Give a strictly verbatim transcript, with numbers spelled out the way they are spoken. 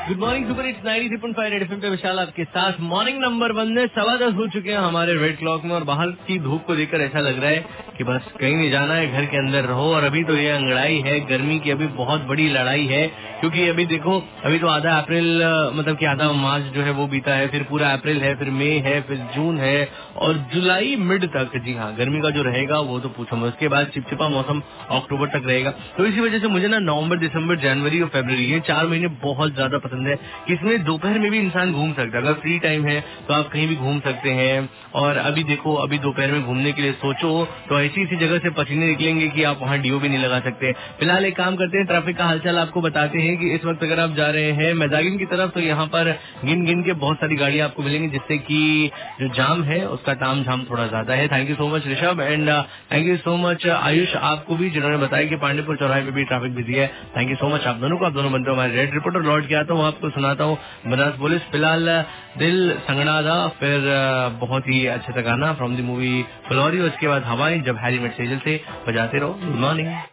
Good morning super hits ninety three point five red FM पे विशाल आपके साथ। Morning number one में सवा दस हो चुके हैं हमारे रेड क्लॉक में और बाहर की धूप को देखकर ऐसा लग रहा है कि बस कहीं नहीं जाना है, घर के अंदर रहो। और अभी तो ये अंगड़ाई है, गर्मी की अभी बहुत बड़ी लड़ाई है, क्योंकि अभी देखो अभी तो आधा अप्रैल मतलब कि आधा मार्च जो है वो बीता है, फिर पूरा अप्रैल है, फिर मई है, फिर जून है और जुलाई मिड तक। जी हाँ, गर्मी का जो रहेगा वो तो पूछो मत। उसके बाद चिपचिपा मौसम अक्टूबर तक रहेगा। तो इसी वजह से मुझे ना नवंबर, दिसंबर, जनवरी और फरवरी ये चार महीने बहुत ज्यादा पसंद है। इसमें दोपहर में भी इंसान घूम सकता है, अगर फ्री टाइम है तो आप कहीं भी घूम सकते हैं। और अभी देखो अभी दोपहर में घूमने के लिए सोचो तो ऐसी ऐसी जगह से पसीने निकलेंगे कि आप वहाँ डीओ भी नहीं लगा सकते। फिलहाल एक काम करते हैं, ट्रैफिक का हालचाल आपको बताते हैं कि इस वक्त अगर आप जा रहे हैं मैदागिन की तरफ तो यहाँ पर गिन गिन के बहुत सारी गाड़ियां आपको मिलेंगी, जिससे कि जो जाम है उसका ताम झाम थोड़ा ज्यादा है। Thank you so much Rishabh and thank you so much Ayush, आपको भी जिन्होंने बताया कि पांडेपुर चौराहे पे भी ट्रैफिक बिजी है। थैंक यू सो मच आप दोनों को। आप दोनों बनते हो हमारे रेड रिपोर्टर। लौट के आता हूँ, आपको सुनाता हूँ बनास पुलिस। फिलहाल दिल संगड़ा था, फिर बहुत ही अच्छे से गाना फ्रॉम द मूवी फ्लोरी, उसके बाद हवाएं जब हैरी मेट सेजल से बजाते रहो। Good morning.